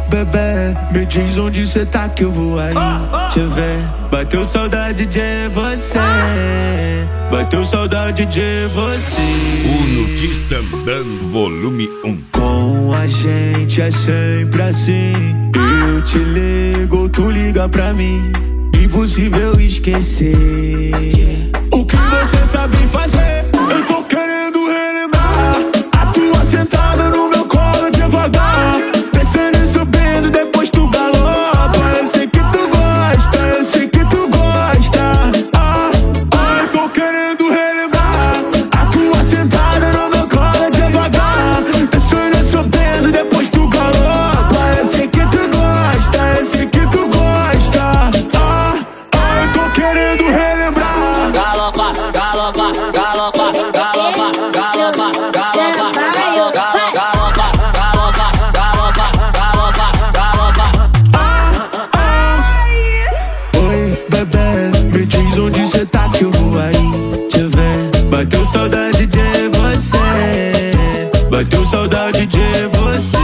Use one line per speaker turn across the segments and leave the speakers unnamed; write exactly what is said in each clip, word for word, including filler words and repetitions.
bebê, me diz onde cê tá que eu vou aí te ver. Bateu saudade de você, bateu saudade de você.
O Notista Andando, volume um.
Com a gente é sempre assim. Eu te ligo, tu liga pra mim. Impossível esquecer o que você sabe fazer. Eu tô querendo relembrar a tua sentada no meu colo devagar, descendo e subindo, depois tu galopa. Eu sei que tu gosta, eu sei que tu gosta. Ah, ah, eu tô querendo relembrar a tua sentada no meu colo devagar, descendo e subindo, depois tu galopa. Eu sei que tu gosta, eu sei que tu gosta. Ah, ah, eu tô querendo relembrar.
Galopa, galopa, galopa, galopa, galopa, galopa, galopa, galopa, galopa, galopa, galopa, galopa.
Ah, ah. Oi, bebê, me diz onde cê tá que eu vou aí te ver. Bateu saudade de você, bateu saudade de você.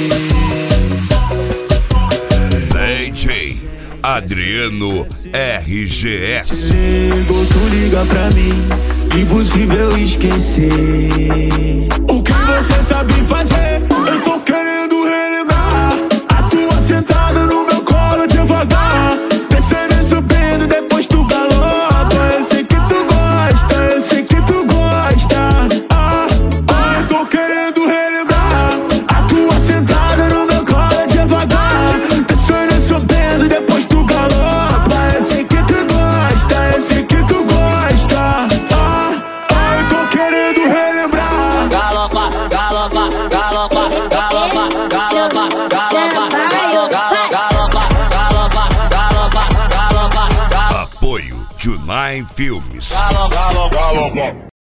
D J Adriano R G S.
Ligo, tu liga pra mim, impossível esquecer o que você sabe fazer. Eu tô querendo relembrar a tua sentada no meu colo devagar, descendo e subindo, depois tu galopa. Eu sei que tu gosta, eu sei que tu gosta. Ah, ah, eu tô querendo relembrar a tua sentada no meu colo devagar, descendo e subindo, depois tu galopa. Eu sei que tu gosta, eu sei que tu gosta. Ah, ah, eu tô querendo relembrar.
Galopa, galopa, galopa, galopa, galopa, galopa, galopa, galopa, galopa, galopa, galopa, galopa.
Apoio Junai Filmes.
Galopa, galopa.